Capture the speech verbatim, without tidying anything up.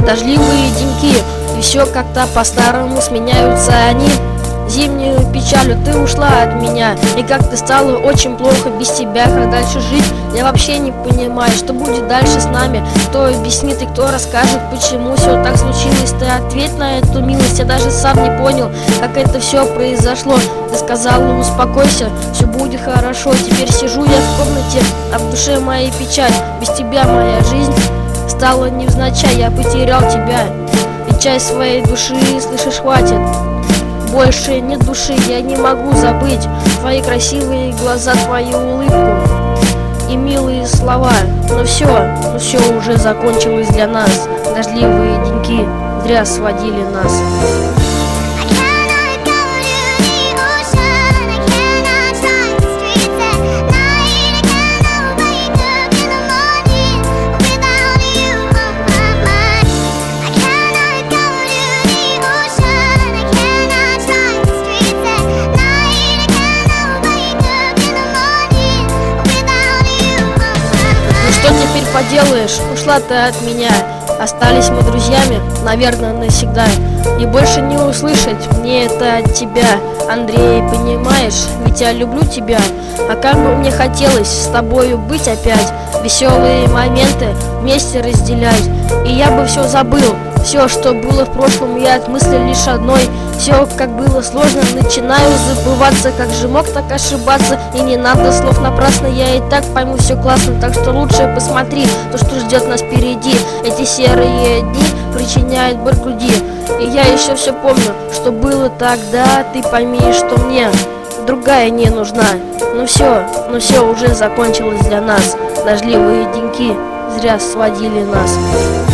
Дождливые деньки, и все как-то по-старому сменяются они. Зимнюю печалью ты ушла от меня, и как-то стало очень плохо без тебя. Как дальше жить, я вообще не понимаю, что будет дальше с нами. Кто объяснит и кто расскажет, почему все так случилось? Ты ответь на эту милость, я даже сам не понял, как это все произошло. Ты сказала, успокойся, все будет хорошо. Теперь сижу я в комнате, а в душе моя печаль. Без тебя моя жизнь стала невзначай, я потерял тебя, и часть своей души, слышишь, хватит. Больше нет души, я не могу забыть твои красивые глаза, твою улыбку и милые слова. Но все, но все уже закончилось для нас. Дождливые деньки зря сводили нас. Что теперь поделаешь? Ушла ты от меня. Остались мы друзьями, наверное, навсегда. И больше не услышать мне это от тебя, Андрей, понимаешь? Ведь я люблю тебя. А как бы мне хотелось с тобою быть опять, веселые моменты вместе разделять. И я бы все забыл, все, что было в прошлом, я от мысли лишь одной. Все, как было сложно, начинаю забываться. Как же мог так ошибаться? И не надо слов напрасно, я и так пойму, все классно. Так что лучше посмотри, то, что ждет нас впереди. Эти серые дни причиняют боль в груди. И я еще все помню, что было тогда. Ты пойми, что мне другая не нужна. Ну все, ну все уже закончилось для нас. Дождливые деньки зря сводили нас.